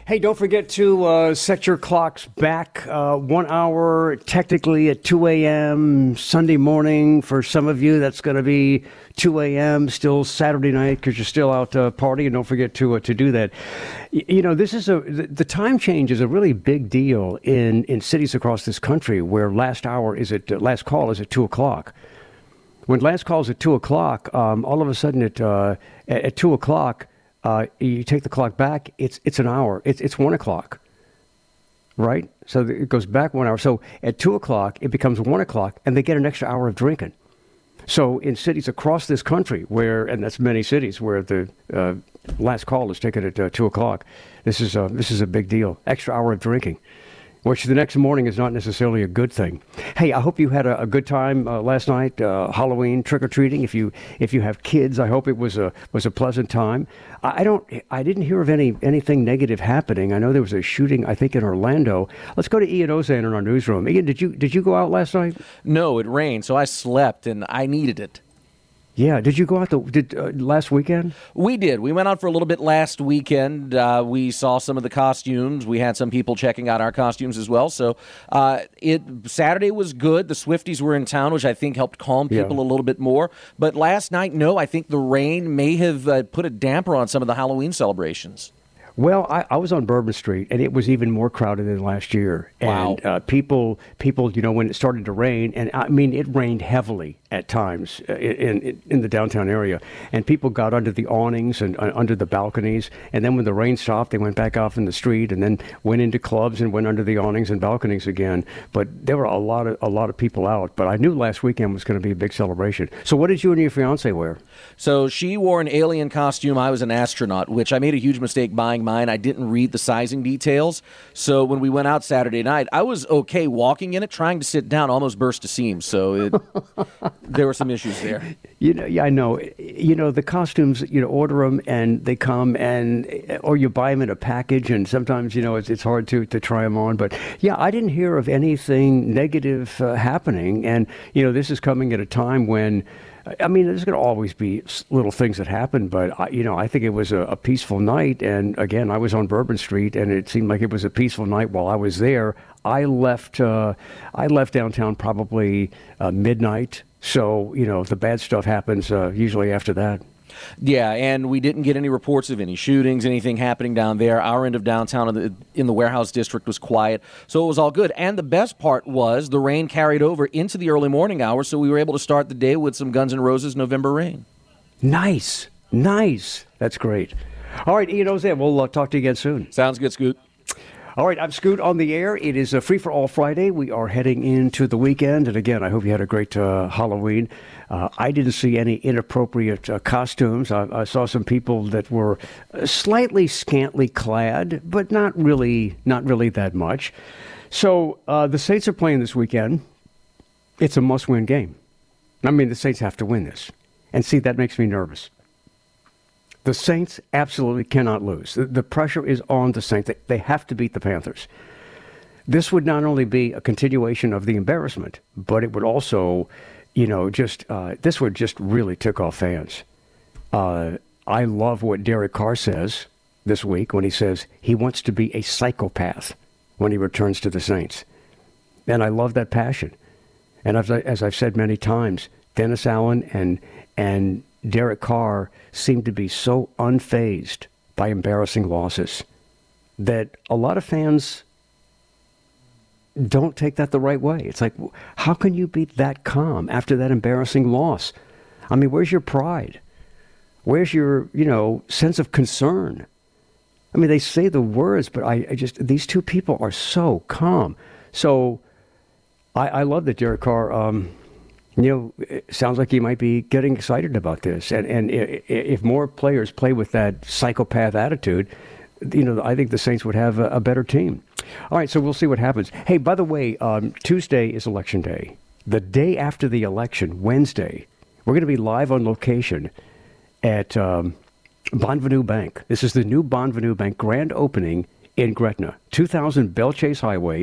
Hey, don't forget to set your clocks back 1 hour, technically at 2 a.m. Sunday morning. For some of you, that's going to be 2 a.m. still Saturday night because you're still out partying. Don't forget to do that. You know, this is the time change is a really big deal in cities across this country where last call is at 2 o'clock. When last call is at 2 o'clock, all of a sudden at 2 o'clock, you take the clock back, it's an hour. It's 1 o'clock, right? So it goes back 1 hour. So at 2 o'clock, it becomes 1 o'clock, and they get an extra hour of drinking. So in cities across this country and that's many cities where the last call is taken at 2 o'clock, this is a big deal. Extra hour of drinking, which the next morning is not necessarily a good thing. Hey, I hope you had a good time last night, Halloween trick-or-treating. If you have kids, I hope it was a pleasant time. I didn't hear of anything negative happening. I know there was a shooting, I think, in Orlando. Let's go to Ian Ozan in our newsroom. Ian, did you go out last night? No, it rained, so I slept, and I needed it. Yeah. Did you go out last weekend? We did. We went out for a little bit last weekend. We saw some of the costumes. We had some people checking out our costumes as well. So Saturday was good. The Swifties were in town, which I think helped calm people a little bit more. But last night, no, I think the rain may have put a damper on some of the Halloween celebrations. Well, I was on Bourbon Street, and it was even more crowded than last year. Wow. And people, when it started to rain, and I mean, it rained heavily at times in the downtown area, and people got under the awnings and under the balconies, and then when the rain stopped, they went back off in the street, and then went into clubs and went under the awnings and balconies again. But there were a lot of people out. But I knew last weekend was going to be a big celebration. So what did you and your fiance wear? So she wore an alien costume. I was an astronaut, which I made a huge mistake buying mine. I didn't read the sizing details. So when we went out Saturday night, I was okay walking in it, trying to sit down, almost burst a seam. So there were some issues there. I know. The costumes, order them and they come or you buy them in a package, and sometimes, it's hard to try them on. But yeah, I didn't hear of anything negative happening. And, this is coming at a time when, I mean, there's going to always be little things that happen, but I think it was a peaceful night. And again, I was on Bourbon Street, and it seemed like it was a peaceful night while I was there. I left downtown probably midnight. So the bad stuff happens usually after that. Yeah, and we didn't get any reports of any shootings, anything happening down there. Our end of downtown in the warehouse district was quiet, so it was all good. And the best part was the rain carried over into the early morning hours, so we were able to start the day with some Guns N' Roses November Rain. Nice. That's great. All right, Ian Ozan, we'll talk to you again soon. Sounds good, Scoot. All right, I'm Scoot on the air. It is a Free for All Friday. We are heading into the weekend. And again, I hope you had a great Halloween. I didn't see any inappropriate costumes. I saw some people that were slightly scantily clad, but not really that much. So the Saints are playing this weekend. It's a must-win game. I mean, the Saints have to win this. And see, that makes me nervous. The Saints absolutely cannot lose. The pressure is on the Saints. They have to beat the Panthers. This would not only be a continuation of the embarrassment, but it would also, this would just really tick off fans. I love what Derek Carr says this week when he says he wants to be a psychopath when he returns to the Saints. And I love that passion. And as I've said many times, Dennis Allen and Derek Carr seemed to be so unfazed by embarrassing losses that a lot of fans don't take that the right way. It's like, how can you be that calm after that embarrassing loss? I mean, where's your pride? Where's your, sense of concern? I mean, they say the words, but these two people are so calm. So I love that Derek Carr, it sounds like he might be getting excited about this. And if more players play with that psychopath attitude, I think the Saints would have a better team. All right, so we'll see what happens. Hey, by the way, Tuesday is Election Day. The day after the election, Wednesday, we're going to be live on location at Bonvenue Bank. This is the new Bonvenue Bank grand opening in Gretna, 2000 Belle Chase Highway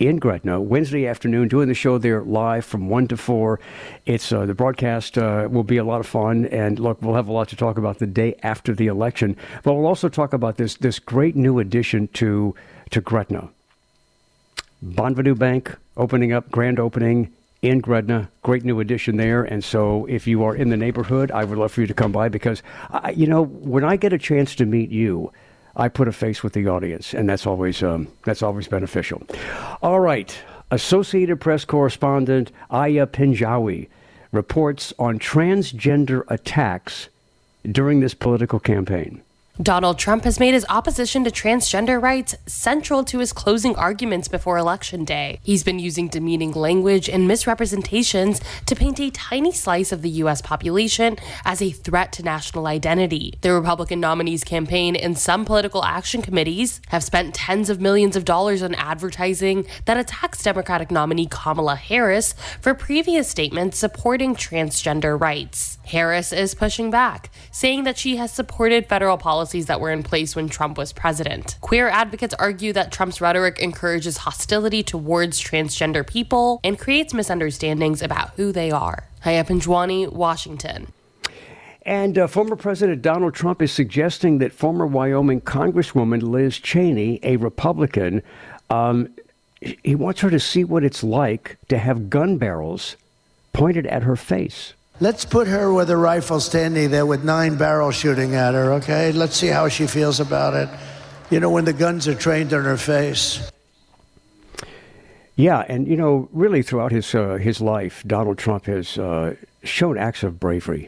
in Gretna, Wednesday afternoon, doing the show there live from 1 to 4. It's the broadcast will be a lot of fun. And look, we'll have a lot to talk about the day after the election. But we'll also talk about this great new addition to Gretna. Bonvenue Bank opening up, grand opening in Gretna. Great new addition there. And so if you are in the neighborhood, I would love for you to come by because, when I get a chance to meet you, I put a face with the audience, and that's always beneficial. All right. Associated Press correspondent Aya Pinjawi reports on transgender attacks during this political campaign. Donald Trump has made his opposition to transgender rights central to his closing arguments before Election Day. He's been using demeaning language and misrepresentations to paint a tiny slice of the U.S. population as a threat to national identity. The Republican nominee's campaign and some political action committees have spent tens of millions of dollars on advertising that attacks Democratic nominee Kamala Harris for previous statements supporting transgender rights. Harris is pushing back, saying that she has supported federal policies that were in place when Trump was president. Queer advocates argue that Trump's rhetoric encourages hostility towards transgender people and creates misunderstandings about who they are. Aya Pinjawi, Washington. And former President Donald Trump is suggesting that former Wyoming Congresswoman Liz Cheney, a Republican, he wants her to see what it's like to have gun barrels pointed at her face. Let's put her with a rifle standing there with 9 barrels shooting at her, okay? Let's see how she feels about it. When the guns are trained on her face. Yeah, and really throughout his life, Donald Trump has shown acts of bravery.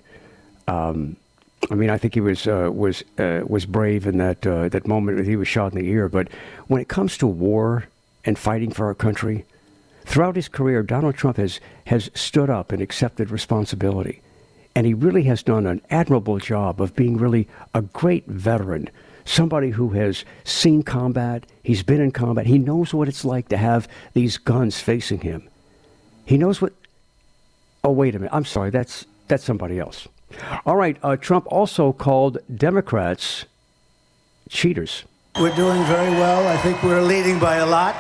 I think he was brave in that moment that he was shot in the ear. But when it comes to war and fighting for our country, throughout his career, Donald Trump has stood up and accepted responsibility. And he really has done an admirable job of being really a great veteran, somebody who has seen combat. He's been in combat. He knows what it's like to have these guns facing him. He knows what... Oh, wait a minute. I'm sorry. That's somebody else. All right. Trump also called Democrats cheaters. We're doing very well. I think we're leading by a lot.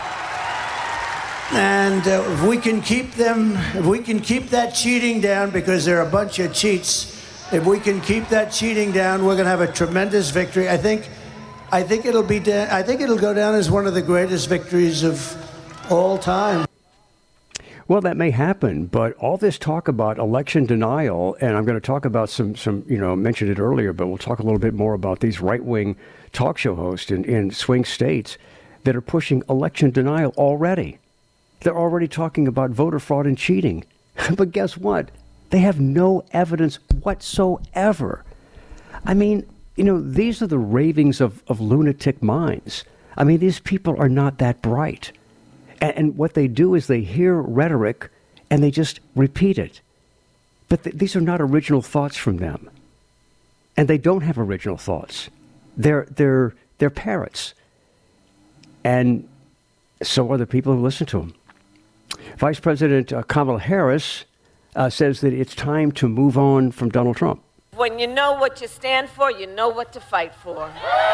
And if we can keep that cheating down, because they're a bunch of cheats, if we can keep that cheating down, we're going to have a tremendous victory. I think it'll go down as one of the greatest victories of all time. Well, that may happen, but all this talk about election denial, and I'm going to talk about some mentioned it earlier, but we'll talk a little bit more about these right-wing talk show hosts in swing states that are pushing election denial already. They're already talking about voter fraud and cheating. But guess what? They have no evidence whatsoever. These are the ravings of lunatic minds. These people are not that bright. And what they do is they hear rhetoric and they just repeat it. But these are not original thoughts from them. And they don't have original thoughts. They're parrots. And so are the people who listen to them. Vice President Kamala Harris says that it's time to move on from Donald Trump. When you know what you stand for, you know what to fight for.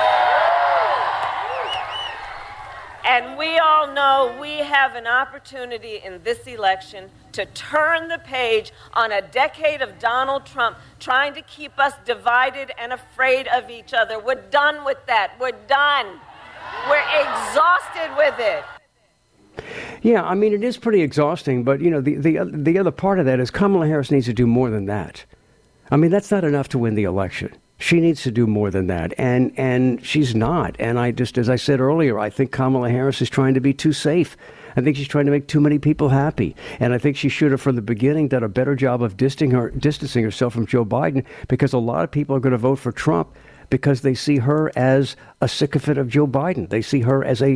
And we all know we have an opportunity in this election to turn the page on a decade of Donald Trump trying to keep us divided and afraid of each other. We're done with that. We're done. We're exhausted with it. Yeah, it is pretty exhausting, but, the other part of that is Kamala Harris needs to do more than that. That's not enough to win the election. She needs to do more than that, and she's not. And as I said earlier, I think Kamala Harris is trying to be too safe. I think she's trying to make too many people happy. And I think she should have, from the beginning, done a better job of distancing herself from Joe Biden, because a lot of people are going to vote for Trump because they see her as a sycophant of Joe Biden. They see her as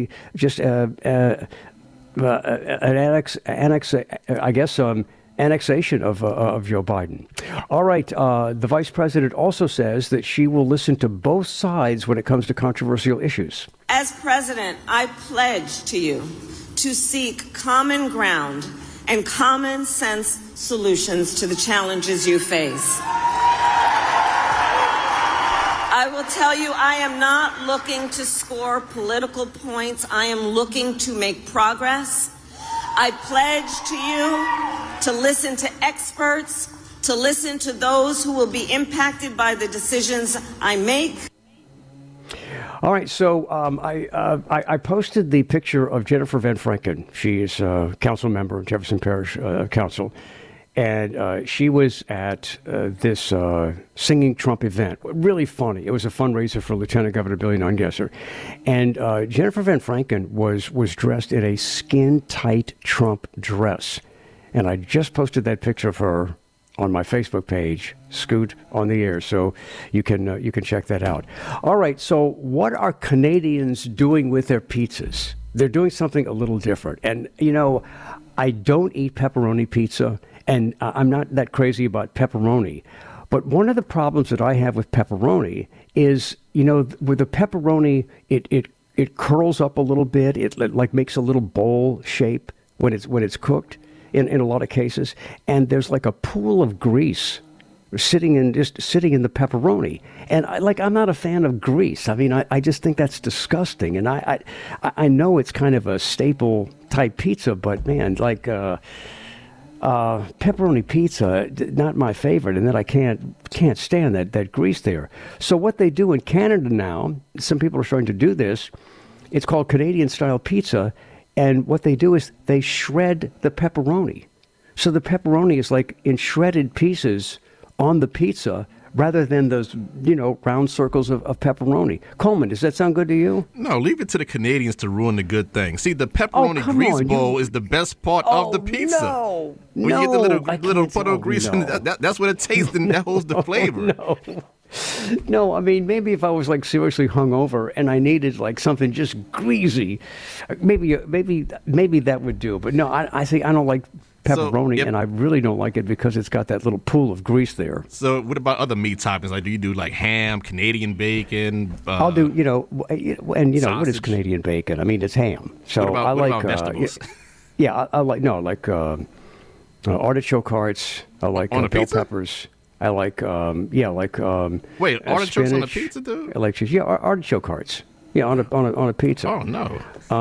annexation of Joe Biden. All right. The vice president also says that she will listen to both sides when it comes to controversial issues. As president, I pledge to you to seek common ground and common sense solutions to the challenges you face. I will tell you, I am not looking to score political points. I am looking to make progress. I pledge to you to listen to experts, to listen to those who will be impacted by the decisions I make. All right, so I posted the picture of Jennifer Van Franken. She is a council member in Jefferson Parish Council, and she was at this Singing Trump event. Really funny. It was a fundraiser for Lieutenant Governor Billy Nungesser. And Jennifer Van Franken was dressed in a skin-tight Trump dress. And I just posted that picture of her on my Facebook page, Scoot on the Air, so you can check that out. All right, so what are Canadians doing with their pizzas? They're doing something a little different. And, I don't eat pepperoni pizza, and I'm not that crazy about pepperoni. But one of the problems that I have with pepperoni is, with the pepperoni, it curls up a little bit. It like makes a little bowl shape when it's cooked. In a lot of cases, and there's like a pool of grease sitting in the pepperoni, and I'm not a fan of grease. I mean, I just think that's disgusting, and I know it's kind of a staple type pizza, but man, pepperoni pizza, not my favorite, and then I can't stand that grease there. So what they do in Canada now, some people are starting to do this. It's called Canadian style pizza. And what they do is they shred the pepperoni. So the pepperoni is like in shredded pieces on the pizza rather than those, round circles of pepperoni. Coleman, does that sound good to you? No, leave it to the Canadians to ruin the good thing. See, the pepperoni grease bowl is the best part of the pizza. No, when you get the little photo grease, that's what it tastes and that holds the flavor. No, I mean, maybe if I was seriously hungover and I needed something just greasy, maybe that would do. But no, I think I don't like pepperoni, and I really don't like it because it's got that little pool of grease there. So what about other meat toppings? Do you do ham, Canadian bacon? I'll do, and sausage? What is Canadian bacon? I mean, it's ham. So what about vegetables? I like artichoke hearts. I like bell peppers. I like, wait, artichokes spinach. on a pizza, dude? I like cheese. Yeah, artichoke hearts. Yeah, on a pizza. Oh no.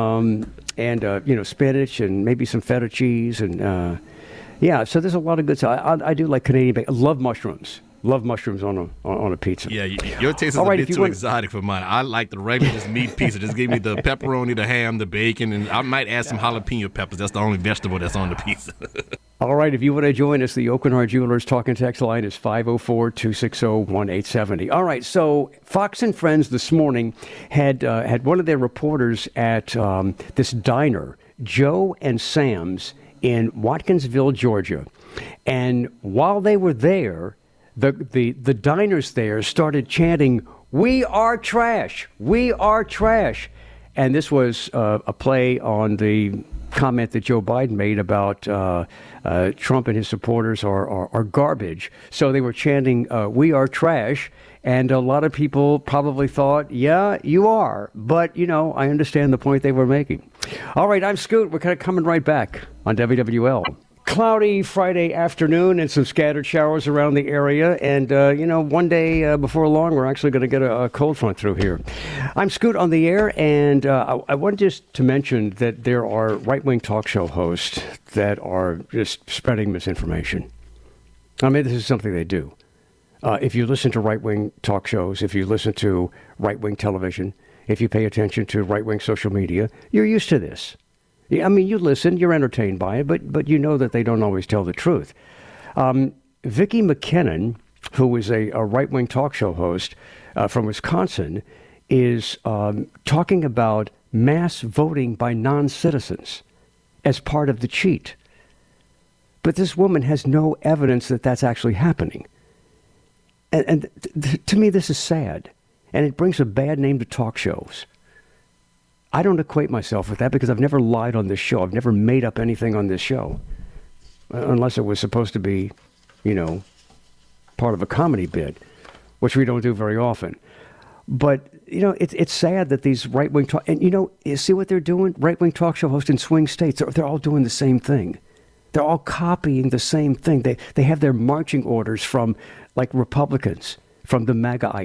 And spinach and maybe some feta cheese and so there's a lot of good stuff. I do like Canadian bacon. I love mushrooms. Love mushrooms on a pizza. Yeah, your taste is a bit too exotic for mine. I like the regular just meat pizza. Just give me the pepperoni, the ham, the bacon, and I might add some jalapeno peppers. That's the only vegetable that's on the pizza. All right, if you want to join us, the Aucoin Hart Jewelers talk and text line is 504-260-1870. All right, so Fox and Friends this morning had one of their reporters at this diner, Joe and Sam's, in Watkinsville, Georgia. And while they were there, the diners there started chanting, "We are trash! We are trash!" And this was a play on the comment that Joe Biden made about Trump and his supporters are garbage. So they were chanting, "We are trash." And a lot of people probably thought, yeah, you are. But, I understand the point they were making. All right, I'm Scoot. We're kind of coming right back on WWL. Cloudy Friday afternoon and some scattered showers around the area. And, one day before long, we're actually going to get a cold front through here. I'm Scoot on the air, and I wanted just to mention that there are right-wing talk show hosts that are just spreading misinformation. I mean, this is something they do. If you listen to right-wing talk shows, if you listen to right-wing television, if you pay attention to right-wing social media, you're used to this. I mean, you listen, you're entertained by it, but you know that they don't always tell the truth. Vicki McKinnon, who is a right-wing talk show host from Wisconsin, is talking about mass voting by non-citizens as part of the cheat. But this woman has no evidence that that's actually happening. And to me, this is sad. And it brings a bad name to talk shows. I don't equate myself with that because I've never lied on this show. I've never made up anything on this show. Unless it was supposed to be, part of a comedy bit, which we don't do very often. But, it's sad that these right-wing talk... And, you see what they're doing? Right-wing talk show hosts in swing states, they're all doing the same thing. They're all copying the same thing. They have their marching orders from, Republicans, from the MAGAites.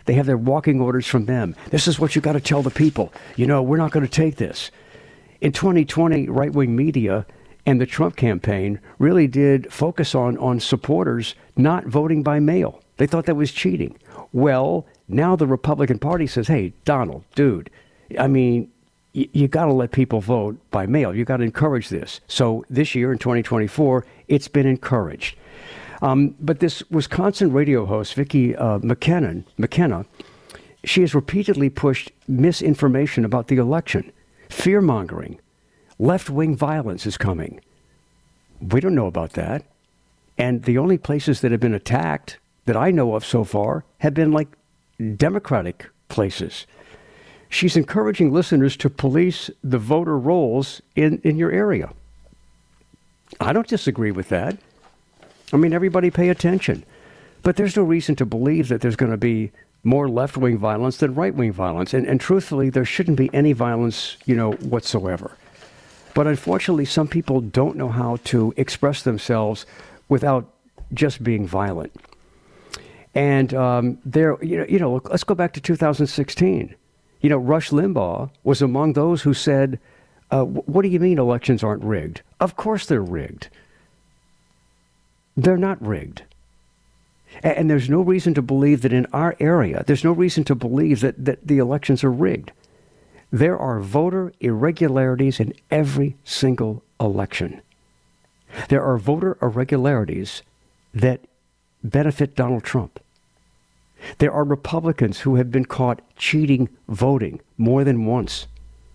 They have their walking orders from them. This is what you got to tell the people. We're not going to take this. In 2020, right-wing media and the Trump campaign really did focus on supporters not voting by mail. They thought that was cheating. Well, now the Republican Party says, hey, Donald, dude, I mean, you got to let people vote by mail. You got to encourage this. So this year in 2024, it's been encouraged. But this Wisconsin radio host, Vicki McKenna, she has repeatedly pushed misinformation about the election, fear-mongering. Left-wing violence is coming. We don't know about that. And the only places that have been attacked that I know of so far have been like Democratic places. She's encouraging listeners to police the voter rolls in your area. I don't disagree with that. I mean, everybody pay attention. But there's no reason to believe that there's going to be more left-wing violence than right-wing violence. And truthfully, there shouldn't be any violence, whatsoever. But unfortunately, some people don't know how to express themselves without just being violent. And let's go back to 2016. Rush Limbaugh was among those who said, what do you mean elections aren't rigged? Of course they're rigged. They're not rigged. And there's no reason to believe that in our area, there's no reason to believe that the elections are rigged. There are voter irregularities in every single election. There are voter irregularities that benefit Donald Trump. There are Republicans who have been caught cheating voting more than once.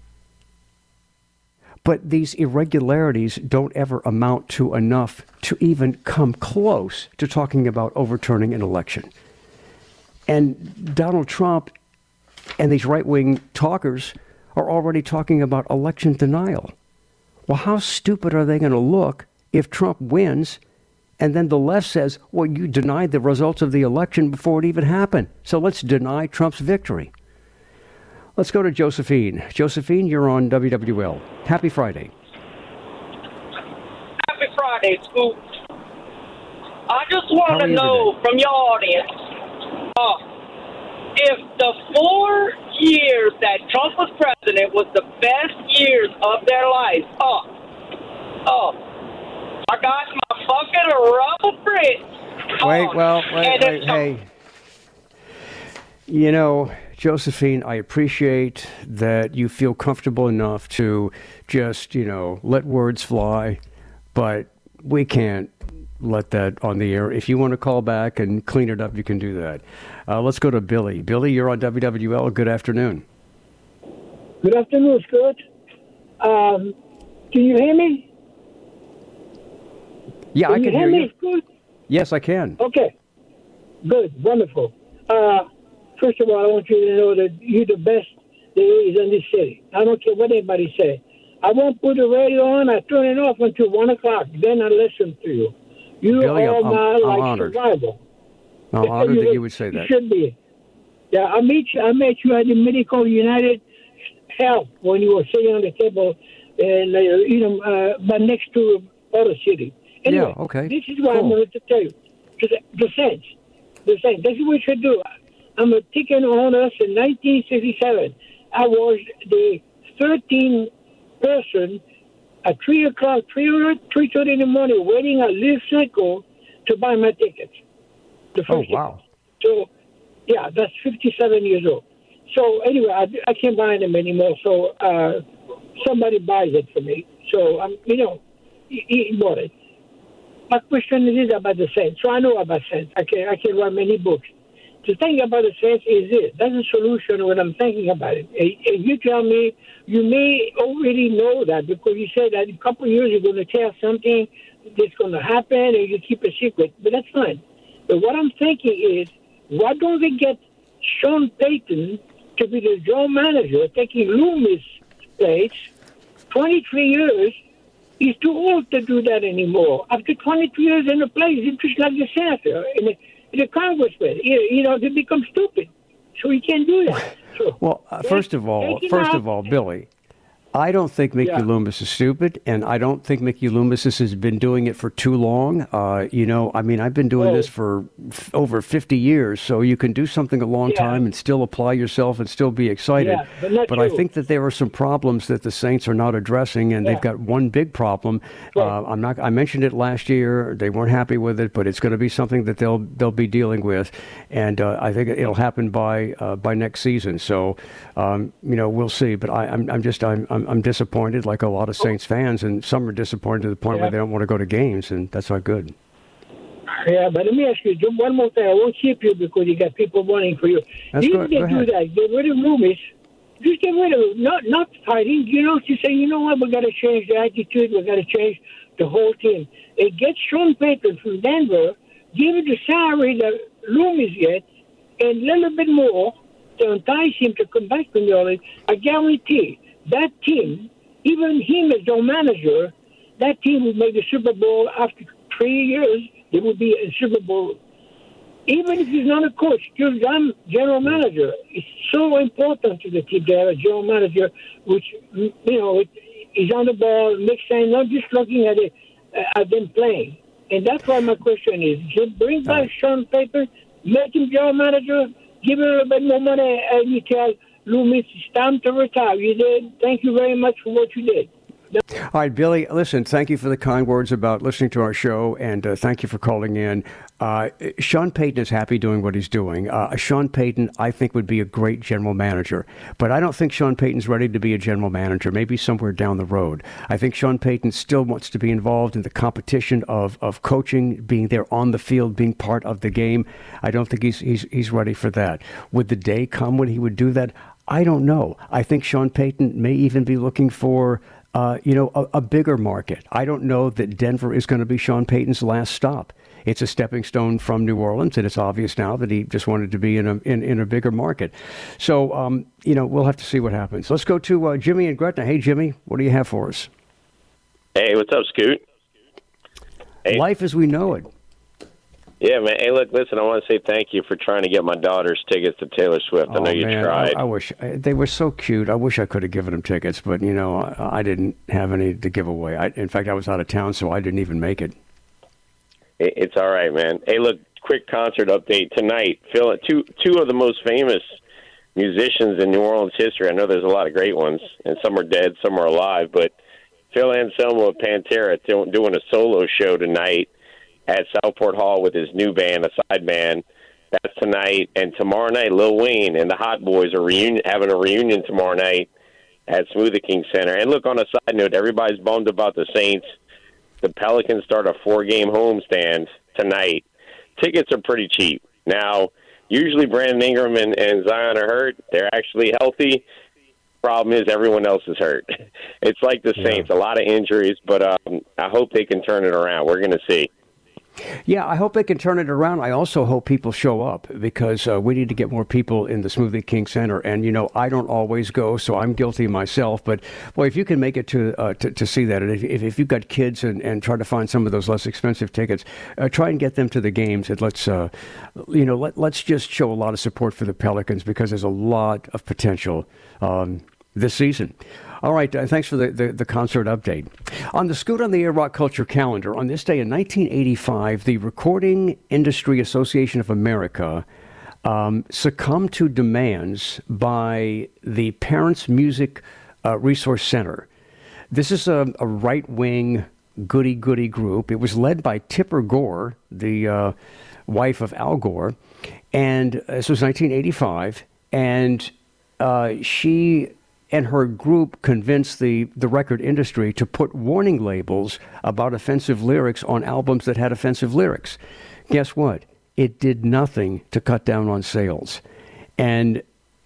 But these irregularities don't ever amount to enough to even come close to talking about overturning an election. And Donald Trump and these right-wing talkers are already talking about election denial. Well, how stupid are they going to look if Trump wins and then the left says, well, you denied the results of the election before it even happened, so let's deny Trump's victory. Let's go to Josephine. Josephine, you're on WWL. Happy Friday. Happy Friday, Scoop. I just want to know from your audience, if the 4 years that Trump was president was the best years of their life. I got my bucket of rubber bricks. Hey. Josephine, I appreciate that you feel comfortable enough to just, let words fly, but we can't let that on the air. If you want to call back and clean it up, you can do that. Let's go to Billy. Billy, you're on WWL. Good afternoon. Good afternoon, Scott. Can you hear me? Yeah, I can hear you. Scott? Yes, I can. Okay. Good. Wonderful. First of all, I want you to know that you're the best there is in this city. I don't care what anybody says. I won't put the radio on. I turn it off until 1 o'clock. Then I listen to you. You Billy, are my honored. survival. I'm honored that you would say that. You should be. Yeah, I met you at the Medical United Health when you were sitting on the table and but next to Auto City. Anyway, yeah, okay. This is what cool. I'm going to tell you. The sense. This is what we should do. I'm a ticket on us in 1967. I was the 13th person at 3 o'clock, 3:30 in the morning, waiting at Live Circle to buy my tickets. Oh, wow. So, yeah, that's 57 years old. So, anyway, I can't buy them anymore. So, somebody buys it for me. So, he bought it. My question is about the sense. So, I know about sense. I can write many books. The thing about the sense is this. That's a solution when I'm thinking about it. And you tell me, you may already know that because you said that in a couple of years you're going to tell something that's going to happen and you keep a secret. But that's fine. But what I'm thinking is, why don't we get Sean Payton to be the general manager, taking Loomis' place, 23 years? He's too old to do that anymore. After 23 years in the place, he's just like the senator and the congressman. They become stupid. So he can't do that. So, well, first of all, Billy, I don't think Mickey Loomis is stupid, and I don't think Mickey Loomis has been doing it for too long. I've been doing this for over 50 years, so you can do something a long time and still apply yourself and still be excited. Yeah, but I think that there are some problems that the Saints are not addressing, and they've got one big problem. I mentioned it last year. They weren't happy with it, but it's going to be something that they'll be dealing with, and I think it'll happen by next season. So, we'll see. But I'm disappointed, like a lot of Saints fans, and some are disappointed to the point where they don't want to go to games, and that's not good. Yeah, but let me ask you one more thing. I won't keep you because you got people wanting for you. That's good. Go ahead. That. Get rid of Loomis. Just get rid of him. Not fighting. To say, you know what, we got to change the attitude. We got to change the whole team. And get Sean Payton from Denver, give him the salary that Loomis gets, and a little bit more to entice him to come back to New Orleans. I guarantee that team, even him as their manager, that team would make the Super Bowl after 3 years. They would be a Super Bowl. Even if he's not a coach, just general manager. It's so important to the team to have a general manager, which, is on the ball, makes sense, not just looking at them playing. And that's why my question is, just bring back Sean Payton, make him general manager, give him a little bit more money, and you tell Loomis, it's time to retire. You did. Thank you very much for what you did. All right, Billy, listen, thank you for the kind words about listening to our show, and thank you for calling in. Sean Payton is happy doing what he's doing. Sean Payton, I think, would be a great general manager, but I don't think Sean Payton's ready to be a general manager, maybe somewhere down the road. I think Sean Payton still wants to be involved in the competition of coaching, being there on the field, being part of the game. I don't think he's ready for that. Would the day come when he would do that? I don't know. I think Sean Payton may even be looking for a bigger market. I don't know that Denver is going to be Sean Payton's last stop. It's a stepping stone from New Orleans, and it's obvious now that he just wanted to be in a bigger market. So, we'll have to see what happens. Let's go to Jimmy and Gretna. Hey, Jimmy, what do you have for us? Hey, what's up, Scoot? Hey. Life as we know it. Yeah, man. Hey, look, listen, I want to say thank you for trying to get my daughter's tickets to Taylor Swift. I know you tried. I wish they were so cute. I wish I could have given them tickets, but, I didn't have any to give away. In fact, I was out of town, so I didn't even make it. It's all right, man. Hey, look, quick concert update tonight. Phil, two of the most famous musicians in New Orleans history. I know there's a lot of great ones, and some are dead, some are alive, but Phil Anselmo of Pantera doing a solo show tonight at Southport Hall with his new band, a side band. That's tonight. And tomorrow night, Lil Wayne and the Hot Boys are having a reunion tomorrow night at Smoothie King Center. And look, on a side note, everybody's bummed about the Saints. The Pelicans start a 4-game homestand tonight. Tickets are pretty cheap. Now, usually Brandon Ingram and Zion are hurt. They're actually healthy. Problem is everyone else is hurt. It's like the Saints, a lot of injuries, but I hope they can turn it around. We're going to see. Yeah, I hope they can turn it around. I also hope people show up because we need to get more people in the Smoothie King Center. And, I don't always go, so I'm guilty myself. But, boy, if you can make it to see that, and if you've got kids and try to find some of those less expensive tickets, try and get them to the games. And let's just show a lot of support for the Pelicans because there's a lot of potential this season. All right, thanks for the concert update. On the Scoot on the Air Rock Culture calendar, on this day in 1985, the Recording Industry Association of America succumbed to demands by the Parents Music Resource Center. This is a right-wing goody-goody group. It was led by Tipper Gore, the wife of Al Gore, and this was 1985, and she and her group convinced the record industry to put warning labels about offensive lyrics on albums that had offensive lyrics. Guess what? It did nothing to cut down on sales. And,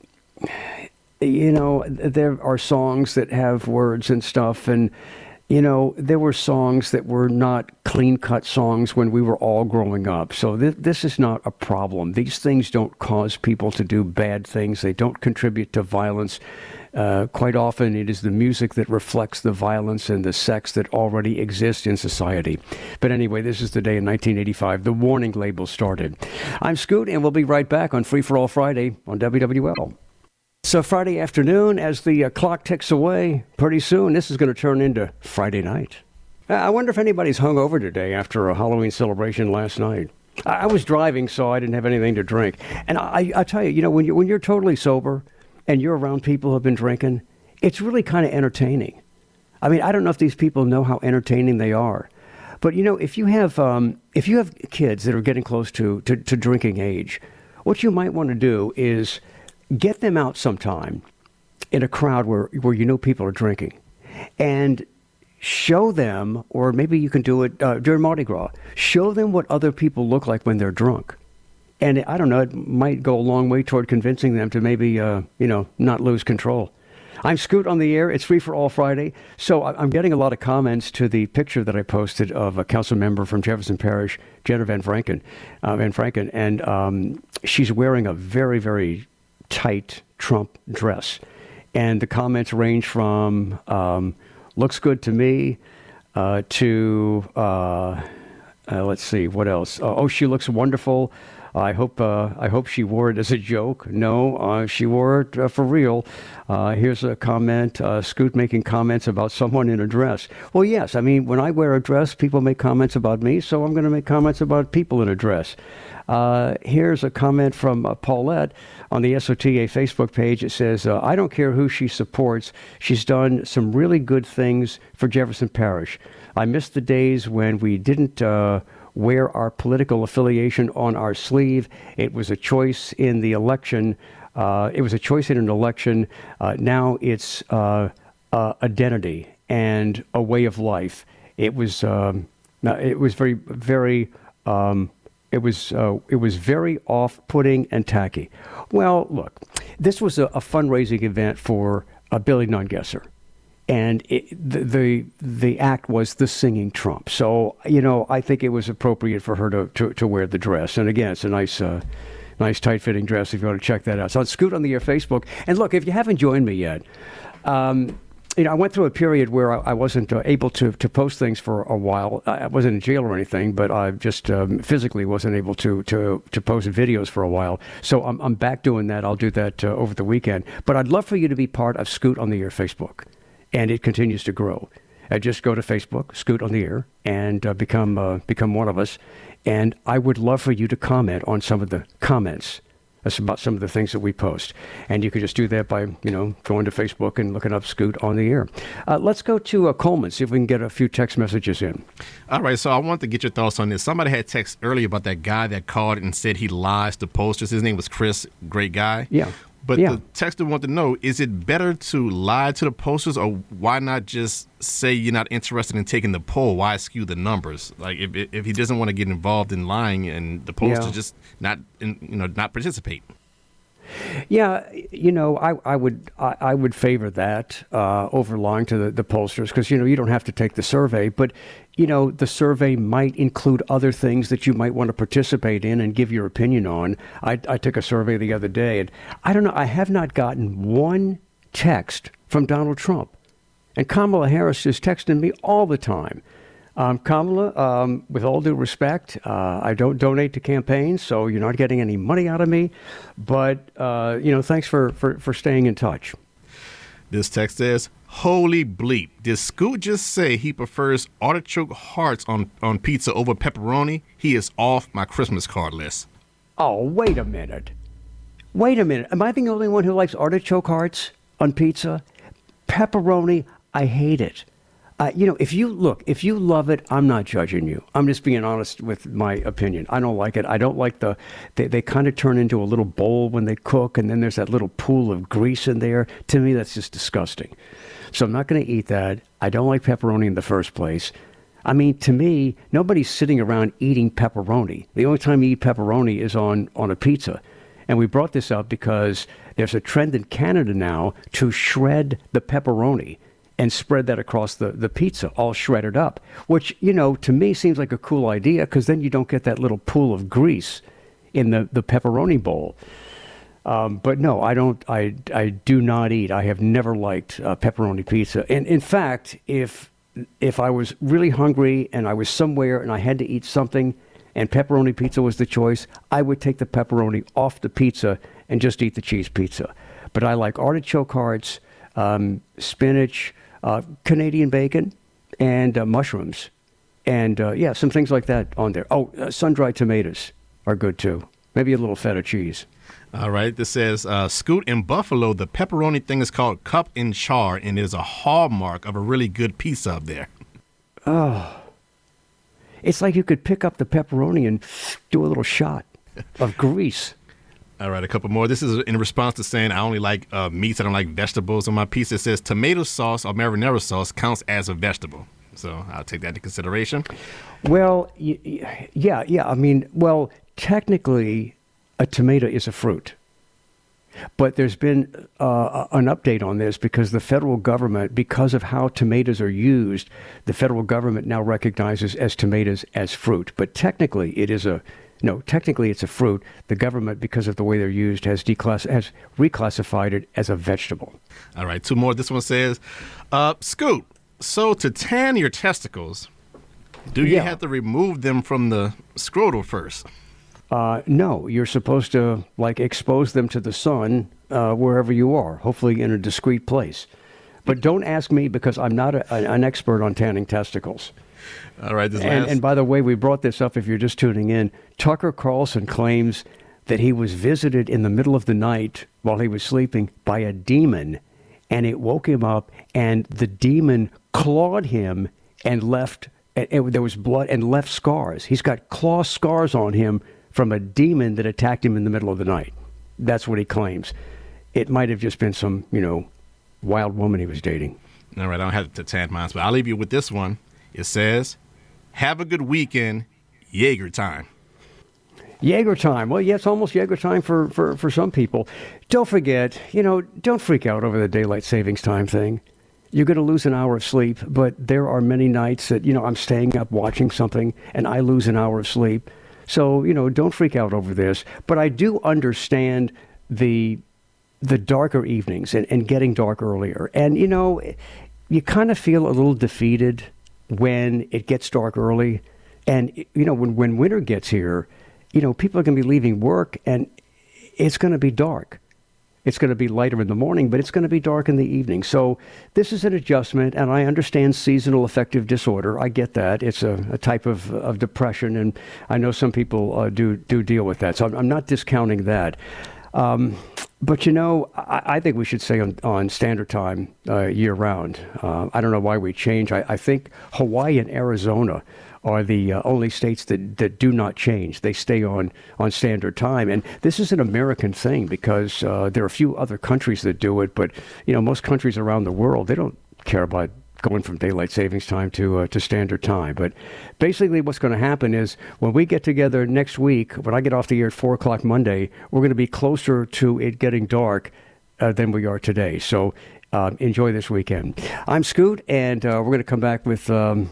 there are songs that have words and stuff, and, there were songs that were not clean-cut songs when we were all growing up. So this is not a problem. These things don't cause people to do bad things. They don't contribute to violence. Quite often, it is the music that reflects the violence and the sex that already exists in society. But anyway, this is the day in 1985 the warning label started. I'm Scoot, and we'll be right back on Free for All Friday on WWL. So Friday afternoon, as the clock ticks away, pretty soon this is going to turn into Friday night. I wonder if anybody's hungover today after a Halloween celebration last night. I was driving, so I didn't have anything to drink. And I tell you, when you're totally sober and you're around people who have been drinking, it's really kind of entertaining. I mean, I don't know if these people know how entertaining they are. But, if you have kids that are getting close to drinking age, what you might want to do is get them out sometime in a crowd where people are drinking and show them, or maybe you can do it during Mardi Gras, show them what other people look like when they're drunk. And I don't know, it might go a long way toward convincing them to maybe, not lose control. I'm Scoot on the air. It's Free for All Friday. So I'm getting a lot of comments to the picture that I posted of a council member from Jefferson Parish, Jenna Van Franken. And she's wearing a very, very tight Trump dress. And the comments range from looks good to me to, let's see, what else? Oh, she looks wonderful. I hope she wore it as a joke. No, she wore it for real. Here's a comment, Scoot making comments about someone in a dress. Well, yes, I mean, when I wear a dress, people make comments about me, so I'm going to make comments about people in a dress. Here's a comment from Paulette on the SOTA Facebook page. It says, I don't care who she supports. She's done some really good things for Jefferson Parish. I miss the days when we didn't wear our political affiliation on our sleeve. It was a choice in the election. It was a choice in an election. Now it's identity and a way of life. It was very, very. It was very off-putting and tacky. Well, look, this was a fundraising event for Billy Nungesser. And the act was the singing Trump. So, I think it was appropriate for her to wear the dress. And again, it's a nice tight-fitting dress if you want to check that out. So it's Scoot on the Air Facebook. And look, if you haven't joined me yet, I went through a period where I wasn't able to post things for a while. I wasn't in jail or anything, but I just physically wasn't able to post videos for a while. So I'm back doing that. I'll do that over the weekend. But I'd love for you to be part of Scoot on the Air Facebook. And it continues to grow. Just go to Facebook, Scoot on the Air, and become one of us. And I would love for you to comment on some of the comments about some of the things that we post. And you can just do that by, going to Facebook and looking up Scoot on the Air. Let's go to Coleman, see if we can get a few text messages in. All right, so I want to get your thoughts on this. Somebody had text earlier about that guy that called and said he lies to posters. His name was Chris, great guy. Yeah. But the texter wanted to know, is it better to lie to the posters, or why not just say you're not interested in taking the poll? Why skew the numbers? Like, if he doesn't want to get involved in lying and the posters just not participate. Yeah, I would favor that over lying to the pollsters, because you don't have to take the survey, but the survey might include other things that you might want to participate in and give your opinion on. I took a survey the other day, and I don't know, I have not gotten one text from Donald Trump, and Kamala Harris is texting me all the time. Kamala, with all due respect, I don't donate to campaigns, so you're not getting any money out of me. But, thanks for staying in touch. This text says, holy bleep. Did Scoot just say he prefers artichoke hearts on pizza over pepperoni? He is off my Christmas card list. Oh, wait a minute. Am I the only one who likes artichoke hearts on pizza? Pepperoni, I hate it. If you love it, I'm not judging you. I'm just being honest with my opinion. I don't like it. I don't like they kind of turn into a little bowl when they cook, and then there's that little pool of grease in there. To me, that's just disgusting. So I'm not going to eat that. I don't like pepperoni in the first place. I mean, to me, nobody's sitting around eating pepperoni. The only time you eat pepperoni is on a pizza. And we brought this up because there's a trend in Canada now to shred the pepperoni and spread that across the pizza, all shredded up, which, to me seems like a cool idea, because then you don't get that little pool of grease in the pepperoni bowl. But no, I don't. I do not eat. I have never liked pepperoni pizza. And in fact, if I was really hungry and I was somewhere and I had to eat something and pepperoni pizza was the choice, I would take the pepperoni off the pizza and just eat the cheese pizza. But I like artichoke hearts, spinach, Canadian bacon, and mushrooms. And, some things like that on there. Oh, sun-dried tomatoes are good, too. Maybe a little feta cheese. All right. This says, Scoot, in Buffalo, the pepperoni thing is called cup and char, and is a hallmark of a really good pizza up there. Oh. It's like you could pick up the pepperoni and do a little shot of grease. All right, a couple more. This is in response to saying I only like meats. I don't like vegetables. On my piece, it says tomato sauce or marinara sauce counts as a vegetable. So I'll take that into consideration. Well, yeah. I mean, technically, a tomato is a fruit. But there's been an update on this because the federal government, because of how tomatoes are used, the federal government now recognizes as tomatoes as fruit. But technically, it's a fruit. The government, because of the way they're used, has reclassified it as a vegetable. All right, two more. This one says, Scoot, so to tan your testicles, do you have to remove them from the scrotal first? No, you're supposed to expose them to the sun wherever you are, hopefully in a discreet place. But don't ask me because I'm not an expert on tanning testicles. All right. And by the way, we brought this up if you're just tuning in. Tucker Carlson claims that he was visited in the middle of the night while he was sleeping by a demon, and it woke him up, and the demon clawed him and left. There was blood and left scars. He's got claw scars on him from a demon that attacked him in the middle of the night. That's what he claims. It might have just been some, wild woman he was dating. All right, I don't have to tan mine, but I'll leave you with this one. It says, have a good weekend, Jaeger time. Jaeger time. Well, yeah, it's almost Jaeger time for some people. Don't forget, don't freak out over the daylight savings time thing. You're going to lose an hour of sleep, but there are many nights that, I'm staying up watching something and I lose an hour of sleep. So, don't freak out over this. But I do understand the darker evenings and getting dark earlier. And, you kind of feel a little defeated when it gets dark early. And, when winter gets here, people are going to be leaving work and it's going to be dark. It's going to be lighter in the morning, but it's going to be dark in the evening. So this is an adjustment, and I understand seasonal affective disorder. I get that. It's a type of depression, and I know some people do deal with that. So I'm not discounting that. But, I think we should stay on standard time year-round. I don't know why we change. I think Hawaii and Arizona are the only states that do not change. They stay on standard time. And this is an American thing because there are a few other countries that do it. But, most countries around the world, they don't care about going from daylight savings time to standard time. But basically what's going to happen is when we get together next week, when I get off the air at 4 o'clock Monday, we're going to be closer to it getting dark than we are today. So enjoy this weekend. I'm Scoot, and we're going to come back with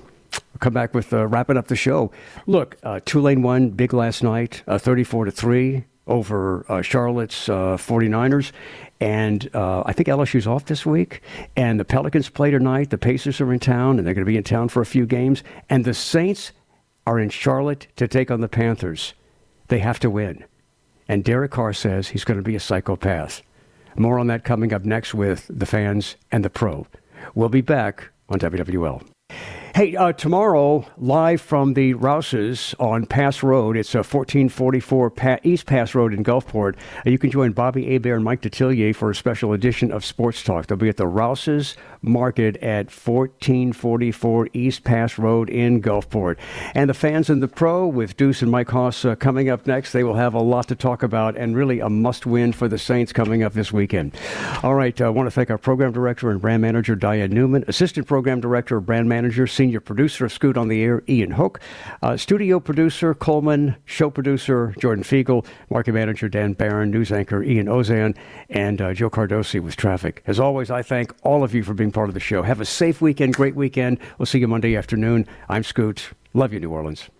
wrapping up the show. Look, Tulane won big last night, 34-3 over Charlotte's 49ers. And I think LSU's off this week. And the Pelicans play tonight. The Pacers are in town, and they're going to be in town for a few games. And the Saints are in Charlotte to take on the Panthers. They have to win. And Derek Carr says he's going to be a psychopath. More on that coming up next with the fans and the pro. We'll be back on WWL. Hey, tomorrow, live from the Rouses on Pass Road. It's 1444 East Pass Road in Gulfport. You can join Bobby Hebert and Mike Detillier for a special edition of Sports Talk. They'll be at the Rouses Market at 1444 East Pass Road in Gulfport. And the fans and the pro with Deuce and Mike Haas coming up next. They will have a lot to talk about and really a must-win for the Saints coming up this weekend. All right, I want to thank our program director and brand manager, Diane Newman, assistant program director, brand manager, senior producer of Scoot on the Air, Ian Hook, studio producer, Coleman, show producer, Jordan Fiegel, market manager, Dan Barron, news anchor, Ian Ozan, and Joe Cardosi with traffic. As always, I thank all of you for being part of the show. Have a safe weekend, great weekend. We'll see you Monday afternoon. I'm Scoot. Love you, New Orleans.